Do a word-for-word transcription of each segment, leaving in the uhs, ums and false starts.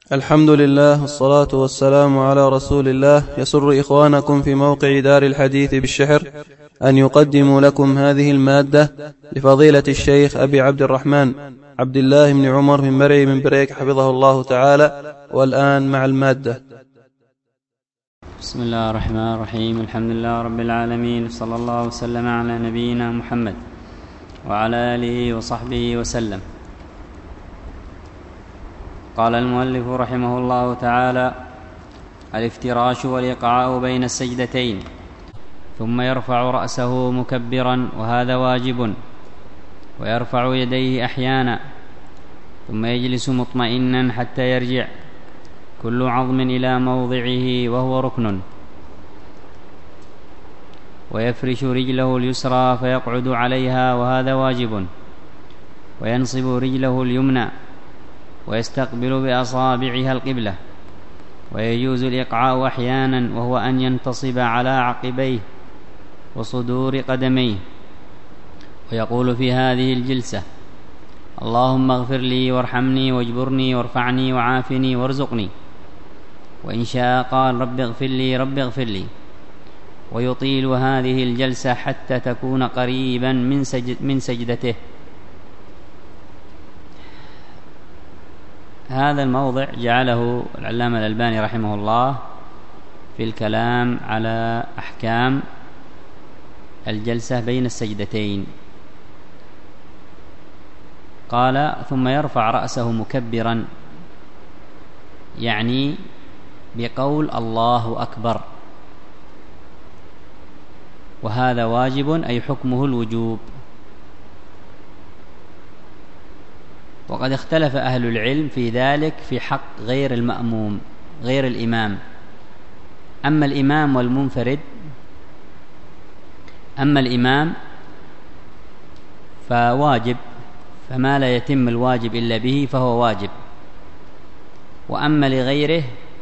الحمد لله والصلاة والسلام على رسول الله. يسر إخوانكم في موقع دار الحديث بالشحر أن يقدموا لكم هذه المادة لفضيلة الشيخ أبي عبد الرحمن عبد الله بن عمر من مرعي من بريك حفظه الله تعالى. والآن مع المادة. بسم الله الرحمن الرحيم. الحمد لله رب العالمين، صلى الله وسلم على نبينا محمد وعلى آله وصحبه وسلم. قال المؤلف رحمه الله تعالى: الافتراش والإقعاء بين السجدتين، ثم يرفع رأسه مكبرا، وهذا واجب، ويرفع يديه أحيانا، ثم يجلس مطمئنا حتى يرجع كل عظم إلى موضعه وهو ركن، ويفرش رجله اليسرى فيقعد عليها، وهذا واجب، وينصب رجله اليمنى ويستقبل بأصابعها القبلة، ويجوز الإقعاء أحيانا، وهو أن ينتصب على عقبيه وصدور قدميه، ويقول في هذه الجلسة: اللهم اغفر لي وارحمني واجبرني وارفعني وعافني وارزقني. وإن شاء قال: رب اغفر لي رب اغفر لي، ويطيل هذه الجلسة حتى تكون قريبا من, سجد من سجدته. هذا الموضع جعله العلامة الألباني رحمه الله في الكلام على أحكام الجلسة بين السجدتين. قال: ثم يرفع رأسه مكبرا، يعني بقول الله أكبر، وهذا واجب، أي حكمه الوجوب. وقد اختلف أهل العلم في ذلك في حق غير المأموم غير الإمام. أما الإمام والمنفرد أما الإمام فواجب، فما لا يتم الواجب إلا به فهو واجب. وأما لغيره،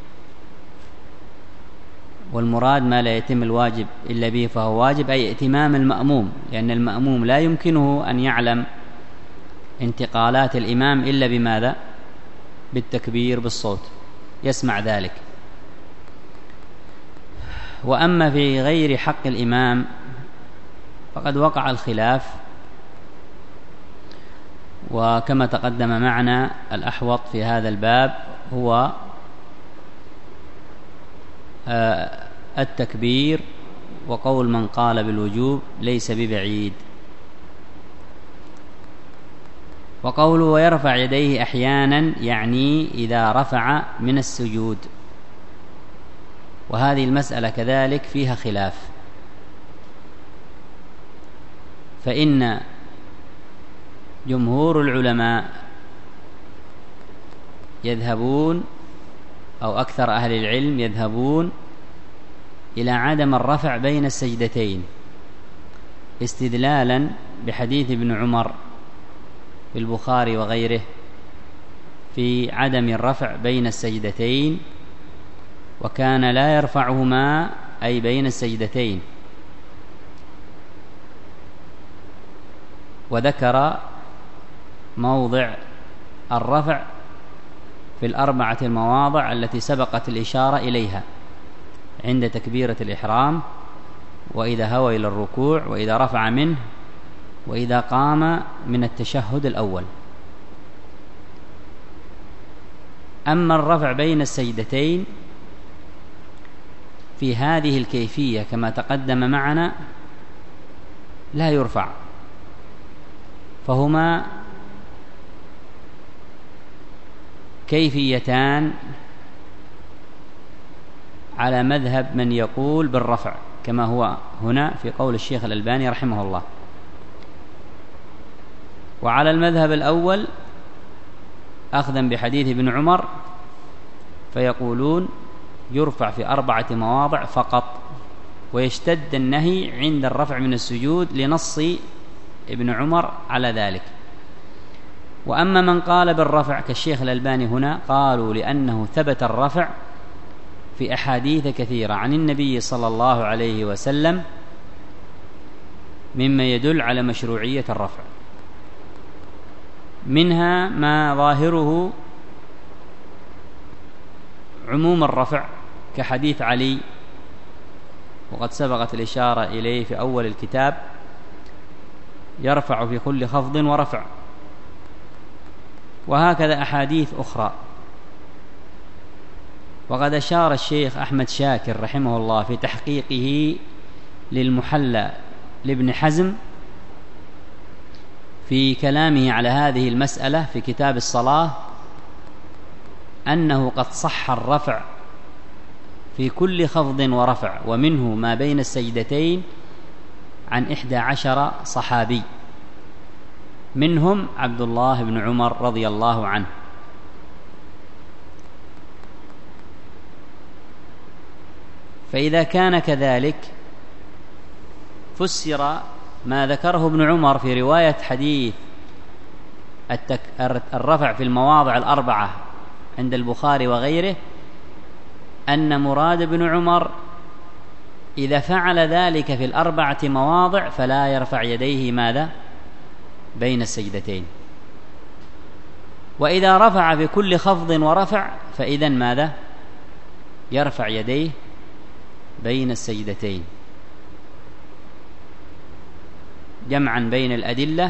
والمراد ما لا يتم الواجب إلا به فهو واجب، أي ائتمام المأموم، لأن المأموم لا يمكنه أن يعلم انتقالات الإمام إلا بماذا؟ بالتكبير بالصوت، يسمع ذلك. وأما في غير حق الإمام فقد وقع الخلاف، وكما تقدم معنا الأحوط في هذا الباب هو التكبير، وقول من قال بالوجوب ليس ببعيد. وقوله ويرفع يديه أحيانا يعني إذا رفع من السجود، وهذه المسألة كذلك فيها خلاف، فإن جمهور العلماء يذهبون أو أكثر أهل العلم يذهبون إلى عدم الرفع بين السجدتين، استدلالا بحديث ابن عمر في البخاري وغيره في عدم الرفع بين السجدتين، وكان لا يرفعهما أي بين السجدتين. وذكر موضع الرفع في الأربعة المواضع التي سبقت الإشارة إليها عند تكبيرة الإحرام، وإذا هوى إلى الركوع، وإذا رفع منه، وإذا قام من التشهد الأول. أما الرفع بين السجدتين في هذه الكيفية كما تقدم معنا لا يرفع، فهما كيفيتان على مذهب من يقول بالرفع، كما هو هنا في قول الشيخ الألباني رحمه الله. وعلى المذهب الأول أخذا بحديث ابن عمر فيقولون يرفع في أربعة مواضع فقط، ويشتد النهي عند الرفع من السجود لنص ابن عمر على ذلك. وأما من قال بالرفع كالشيخ الألباني هنا، قالوا لأنه ثبت الرفع في أحاديث كثيرة عن النبي صلى الله عليه وسلم مما يدل على مشروعية الرفع، منها ما ظاهره عموم الرفع كحديث علي، وقد سبقت الإشارة إليه في أول الكتاب، يرفع في كل خفض ورفع. وهكذا أحاديث أخرى. وقد أشار الشيخ أحمد شاكر رحمه الله في تحقيقه للمحلى لابن حزم في كلامه على هذه المسألة في كتاب الصلاة أنه قد صح الرفع في كل خفض ورفع، ومنه ما بين السجدتين، عن إحدى عشر صحابي، منهم عبد الله بن عمر رضي الله عنه. فإذا كان كذلك فسر ما ذكره ابن عمر في رواية حديث التك... الرفع في المواضع الأربعة عند البخاري وغيره، أن مراد ابن عمر إذا فعل ذلك في الأربعة مواضع فلا يرفع يديه ماذا؟ بين السجدتين. وإذا رفع بكل خفض ورفع فإذن ماذا؟ يرفع يديه بين السجدتين، جمعا بين الأدلة،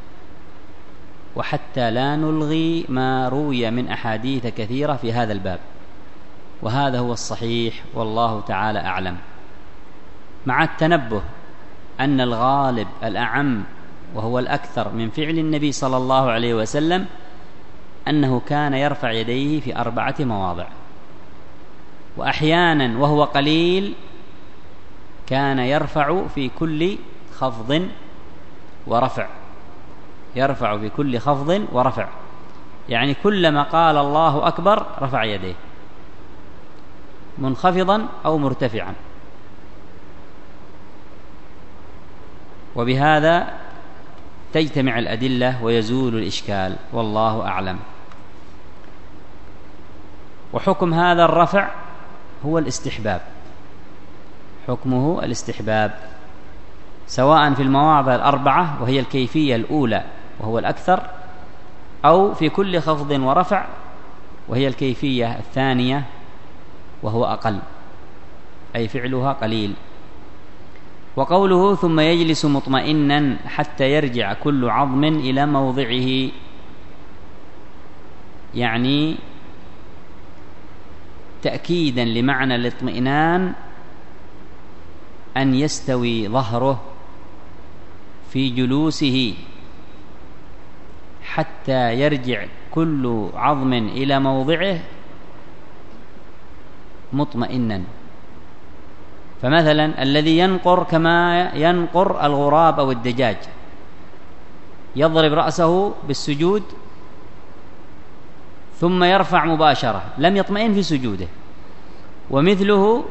وحتى لا نلغي ما روي من أحاديث كثيرة في هذا الباب. وهذا هو الصحيح والله تعالى أعلم، مع التنبه أن الغالب الأعم وهو الأكثر من فعل النبي صلى الله عليه وسلم أنه كان يرفع يديه في أربعة مواضع، وأحيانا وهو قليل كان يرفع في كل خفض ورفع، يرفع في كل خفض ورفع، يعني كلما قال الله أكبر رفع يديه منخفضا أو مرتفعا. وبهذا تجتمع الأدلة ويزول الإشكال، والله أعلم. وحكم هذا الرفع هو الاستحباب، حكمه الاستحباب، سواء في المواضع الأربعة وهي الكيفية الأولى وهو الأكثر، أو في كل خفض ورفع وهي الكيفية الثانية وهو أقل، أي فعلها قليل. وقوله ثم يجلس مطمئنا حتى يرجع كل عظم إلى موضعه، يعني تأكيدا لمعنى الاطمئنان أن يستوي ظهره في جلوسه حتى يرجع كل عظم إلى موضعه مطمئنا. فمثلا الذي ينقر كما ينقر الغراب أو الدجاج، يضرب رأسه بالسجود ثم يرفع مباشرة، لم يطمئن في سجوده. ومثله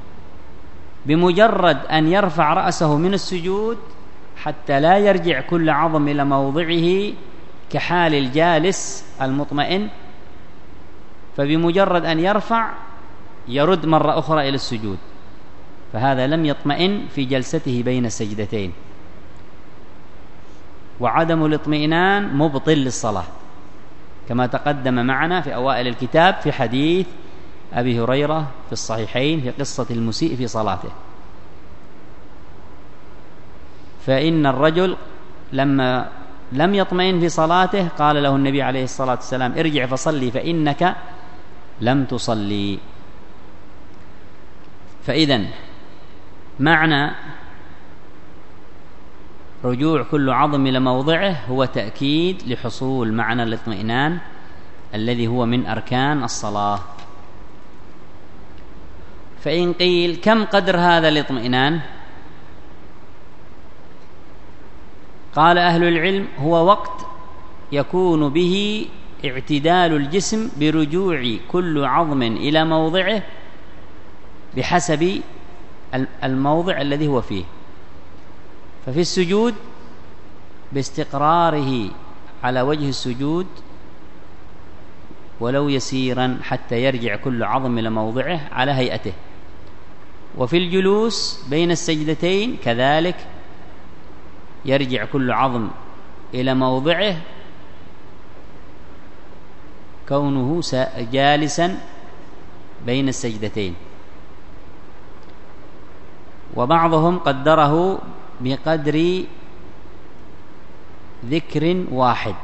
بمجرد أن يرفع رأسه من السجود حتى لا يرجع كل عظم إلى موضعه كحال الجالس المطمئن، فبمجرد أن يرفع يرد مرة أخرى إلى السجود، فهذا لم يطمئن في جلسته بين السجدتين. وعدم الاطمئنان مبطل للصلاة، كما تقدم معنا في أوائل الكتاب في حديث أبي هريرة في الصحيحين في قصة المسيء في صلاته. فإن الرجل لما لم يطمئن في صلاته قال له النبي عليه الصلاة والسلام ارجع فصلي فإنك لم تصلي. فإذن معنى رجوع كل عظم إلى موضعه هو تأكيد لحصول معنى الاطمئنان الذي هو من أركان الصلاة. فإن قيل كم قدر هذا الاطمئنان؟ قال أهل العلم هو وقت يكون به اعتدال الجسم برجوع كل عظم إلى موضعه بحسب الموضع الذي هو فيه. ففي السجود باستقراره على وجه السجود ولو يسيرا حتى يرجع كل عظم إلى موضعه على هيئته. وفي الجلوس بين السجدتين كذلك يرجع كل عظم إلى موضعه كونه جالسا بين السجدتين، وبعضهم قدره بقدر ذكر واحد،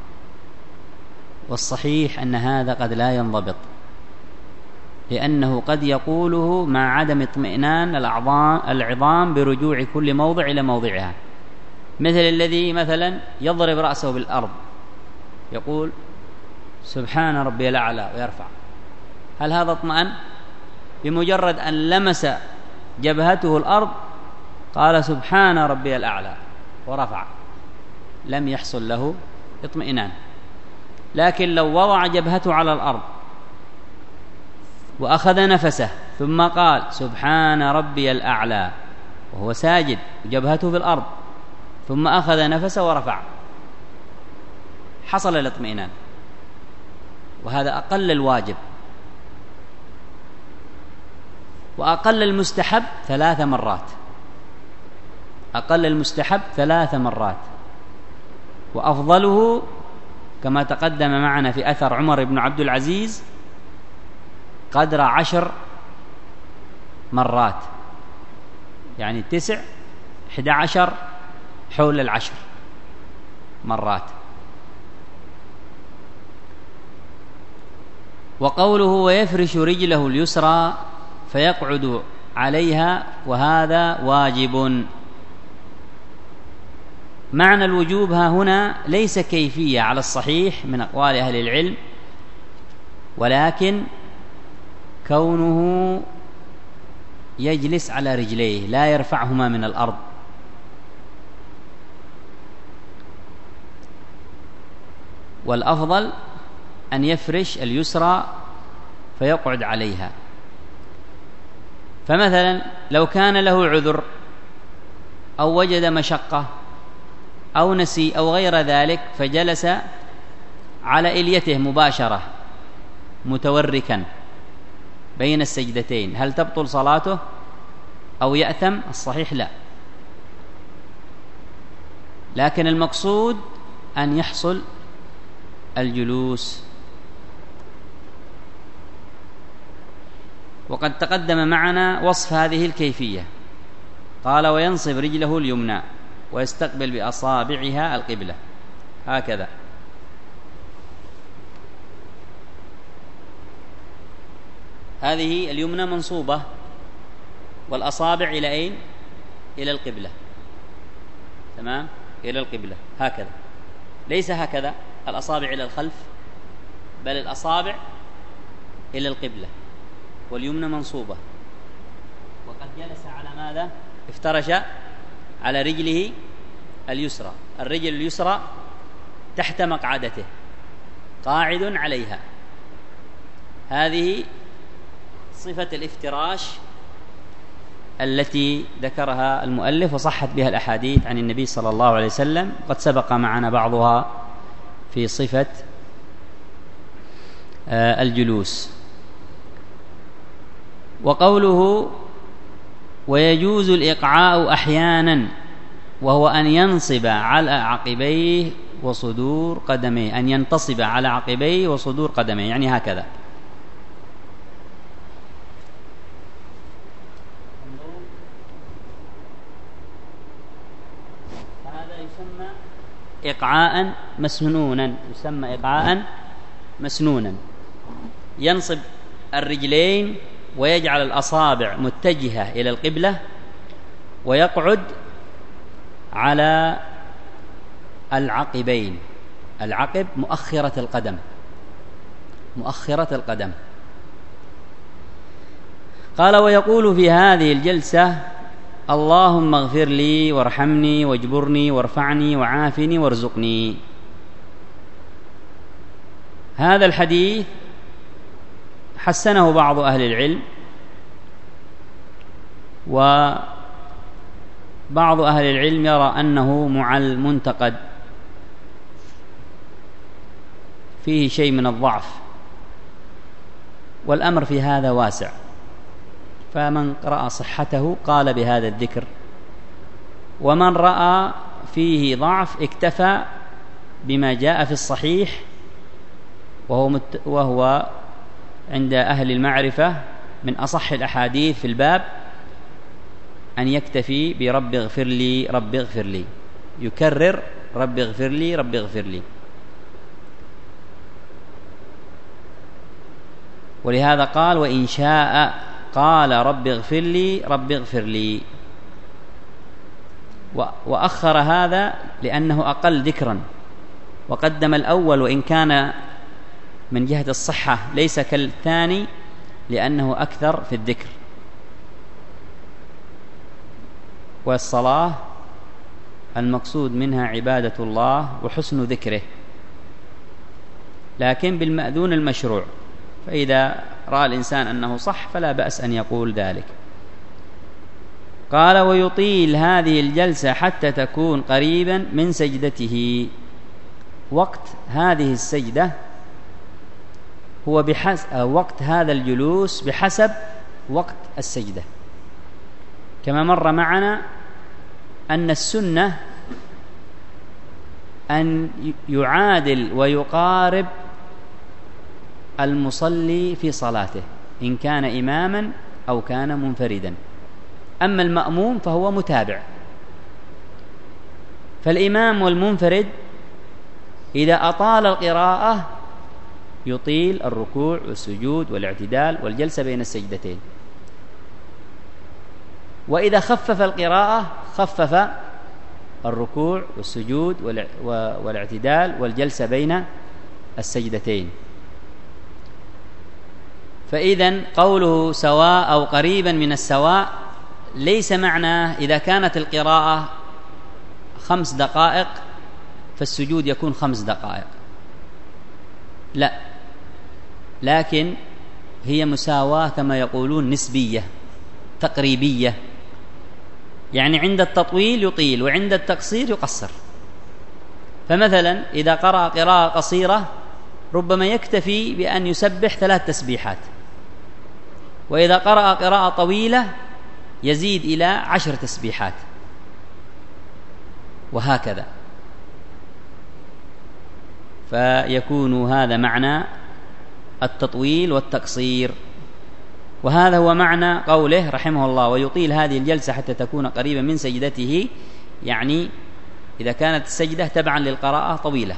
والصحيح أن هذا قد لا ينضبط، لأنه قد يقوله مع عدم اطمئنان العظام برجوع كل موضع إلى موضعها، مثل الذي مثلا يضرب رأسه بالأرض يقول سبحان ربي الأعلى ويرفع، هل هذا اطمئن؟ بمجرد أن لمس جبهته الأرض قال سبحان ربي الأعلى ورفع، لم يحصل له اطمئنان. لكن لو وضع جبهته على الأرض وأخذ نفسه ثم قال سبحان ربي الأعلى وهو ساجد وجبهته في الأرض، ثم أخذ نفسه ورفع، حصل الاطمئنان، وهذا أقل الواجب. وأقل المستحب ثلاث مرات، أقل المستحب ثلاث مرات، وأفضله كما تقدم معنا في أثر عمر بن عبد العزيز قدر عشر مرات، يعني تسع إحدى عشر حول العشر مرات. وقوله ويفرش رجله اليسرى فيقعد عليها، وهذا واجب. معنى الوجوب ها هنا ليس كيفية على الصحيح من أقوال أهل العلم، ولكن كونه يجلس على رجليه لا يرفعهما من الأرض. والأفضل أن يفرش اليسرى فيقعد عليها. فمثلا لو كان له عذر أو وجد مشقة أو نسي أو غير ذلك فجلس على إليته مباشرة متوركا بين السجدتين، هل تبطل صلاته أو يأثم؟ الصحيح لا، لكن المقصود أن يحصل الجلوس. وقد تقدم معنا وصف هذه الكيفية، قال وينصب رجله اليمنى ويستقبل بأصابعها القبلة هكذا، هذه اليمنى منصوبة والأصابع إلى أين؟ إلى القبلة، تمام، إلى القبلة هكذا، ليس هكذا الأصابع إلى الخلف، بل الأصابع إلى القبلة، واليمنى منصوبة. وقد جلس على ماذا؟ افترش على رجله اليسرى، الرجل اليسرى تحت مقعدته قاعد عليها، هذه صفة الافتراش التي ذكرها المؤلف وصحت بها الأحاديث عن النبي صلى الله عليه وسلم، قد سبق معنا بعضها في صفة الجلوس. وقوله ويجوز الإقعاء أحيانا، وهو أن ينصب على عقبيه وصدور قدميه، أن ينتصب على عقبيه وصدور قدميه، يعني هكذا، هذا يسمى إقعاء مسنونا، يسمى إقعاء مسنونا، ينصب الرجلين ويجعل الأصابع متجهة إلى القبلة ويقعد على العقبين، العقب مؤخرة القدم، مؤخرة القدم. قال ويقول في هذه الجلسة اللهم اغفر لي وارحمني واجبرني وارفعني وعافني وارزقني. هذا الحديث حسنه بعض أهل العلم، وبعض أهل العلم يرى أنه معل منتقد فيه شيء من الضعف، والأمر في هذا واسع، فمن رأى صحته قال بهذا الذكر، ومن رأى فيه ضعف اكتفى بما جاء في الصحيح، وهو, مت وهو عند أهل المعرفة من أصح الأحاديث في الباب أن يكتفي برب اغفر لي رب اغفر لي، يكرر رب اغفر لي رب اغفر لي. ولهذا قال وإن شاء قال رب اغفر لي رب اغفر لي، وأخر هذا لأنه أقل ذكرا، وقدم الأول وإن كان من جهة الصحة ليس كالثاني لأنه أكثر في الذكر. والصلاة المقصود منها عبادة الله وحسن ذكره، لكن بالمأذون المشروع، فإذا رأى الإنسان أنه صح فلا بأس أن يقول ذلك. قال ويطيل هذه الجلسة حتى تكون قريبا من سجدته. وقت هذه السجدة هو بحسب وقت هذا الجلوس بحسب وقت السجدة، كما مر معنا أن السنة أن يعادل ويقارب المصلي في صلاته إن كان إماما أو كان منفردا. أما المأموم فهو متابع. فالإمام والمنفرد إذا أطال القراءة يطيل الركوع والسجود والاعتدال والجلسة بين السجدتين، وإذا خفف القراءة خفف الركوع والسجود والاعتدال والجلسة بين السجدتين. فإذن قوله سواء أو قريبا من السواء ليس معناه إذا كانت القراءة خمس دقائق فالسجود يكون خمس دقائق، لا، لكن هي مساواة كما يقولون نسبية تقريبية، يعني عند التطويل يطيل وعند التقصير يقصر. فمثلا إذا قرأ قراءة قصيرة ربما يكتفي بأن يسبح ثلاث تسبيحات، وإذا قرأ قراءة طويلة يزيد إلى عشر تسبيحات، وهكذا. فيكون هذا معنى التطويل والتقصير، وهذا هو معنى قوله رحمه الله ويطيل هذه الجلسة حتى تكون قريبا من سجدته، يعني إذا كانت السجدة تبعا للقراءة طويلة.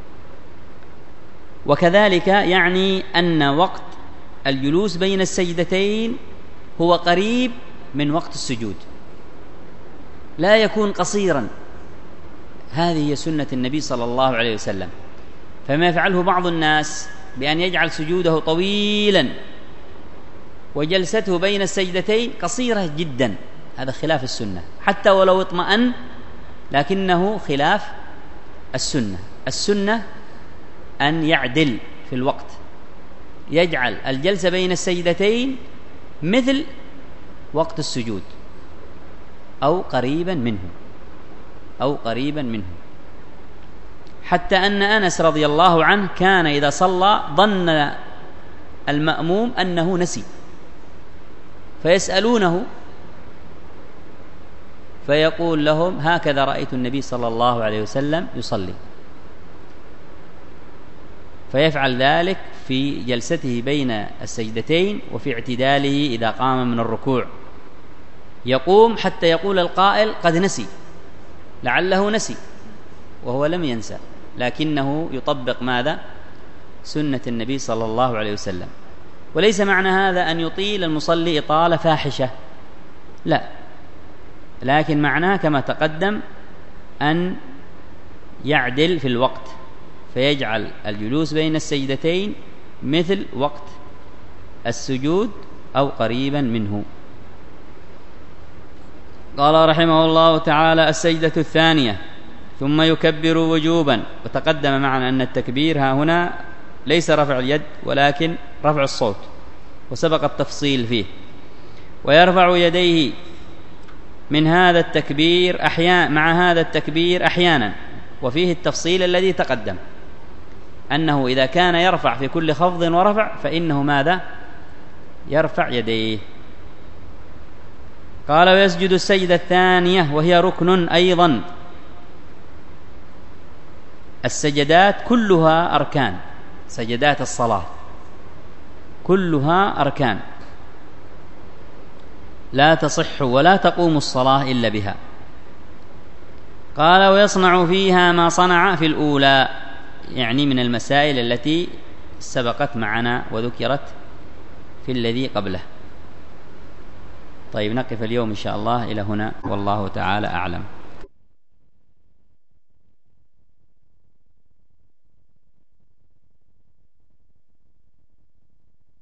وكذلك يعني أن وقت الجلوس بين السجدتين هو قريب من وقت السجود، لا يكون قصيرا. هذه هي سنة النبي صلى الله عليه وسلم. فما يفعله بعض الناس بأن يجعل سجوده طويلا وجلسته بين السجدتين قصيرة جدا، هذا خلاف السنة، حتى ولو اطمأن لكنه خلاف السنة. السنة أن يعدل في الوقت، يجعل الجلسة بين السجدتين مثل وقت السجود أو قريبا منه أو قريبا منه حتى أن أنس رضي الله عنه كان إذا صلى ظن المأموم أنه نسي، فيسألونه فيقول لهم هكذا رأيت النبي صلى الله عليه وسلم يصلي، فيفعل ذلك في جلسته بين السجدتين وفي اعتداله إذا قام من الركوع، يقوم حتى يقول القائل قد نسي، لعله نسي وهو لم ينسى، لكنه يطبق ماذا؟ سنة النبي صلى الله عليه وسلم. وليس معنى هذا أن يطيل المصلي إطالة فاحشة، لا، لكن معناه كما تقدم أن يعدل في الوقت، فيجعل الجلوس بين السجدتين مثل وقت السجود أو قريبا منه. قال رحمه الله تعالى السجدة الثانية ثم يكبر وجوبا. وتقدم معنا أن التكبير ها هنا ليس رفع اليد ولكن رفع الصوت، وسبق التفصيل فيه. ويرفع يديه من هذا التكبير أحيانا مع هذا التكبير أحيانا، وفيه التفصيل الذي تقدم أنه إذا كان يرفع في كل خفض ورفع فإنه ماذا؟ يرفع يديه. قال ويسجد السجدة الثانية وهي ركن أيضا. السجدات كلها أركان، سجدات الصلاة كلها أركان لا تصح ولا تقوم الصلاة إلا بها. قال: ويصنع فيها ما صنع في الأولى، يعني من المسائل التي سبقت معنا وذكرت في الذي قبله. طيب، نقف اليوم إن شاء الله إلى هنا، والله تعالى أعلم.